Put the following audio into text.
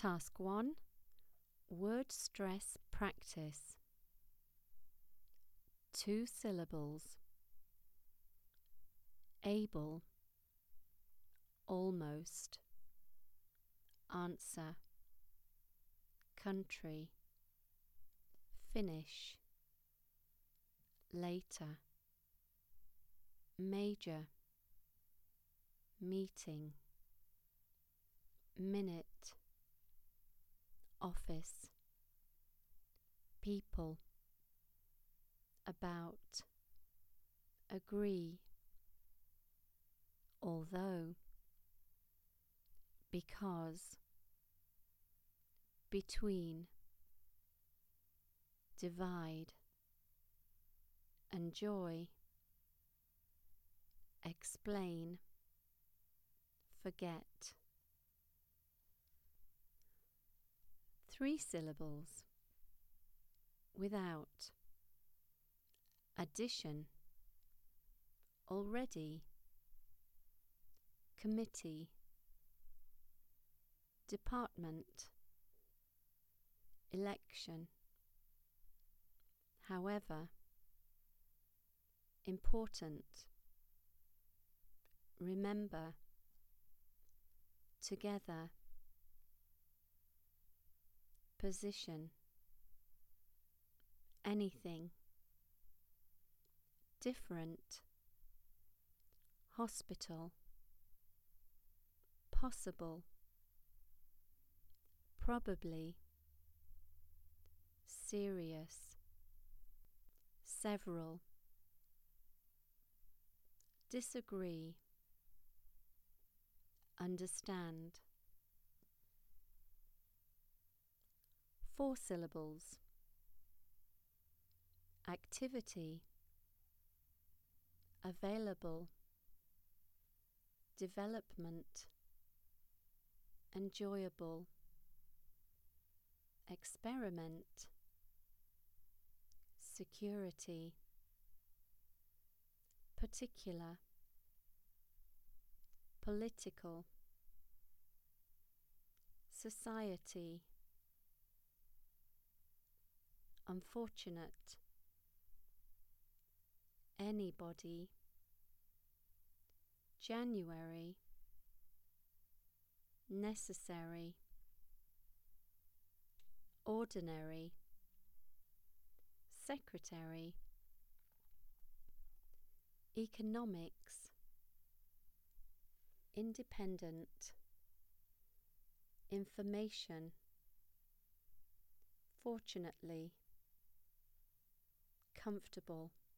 Task 1. Word stress practice. 2 syllables. Able. Almost. Answer. Country. Finish. Later. Major. Meeting. Minute. Office. People. About. Agree. Although. Because. Between. Divide. Enjoy. Explain. Forget. 3 syllables. Without. Addition. Already. Committee. Department. Election. However. Important. Remember. Together. Position. Anything. Different. Hospital. Possible. Probably. Serious. Several. Disagree. Understand. 4 syllables. Activity. Available. Development. Enjoyable. Experiment. Security. Particular. Political. Society. Unfortunate. Anybody. January. Necessary. Ordinary. Secretary. Economics. Independent. Information. Fortunately. Comfortable.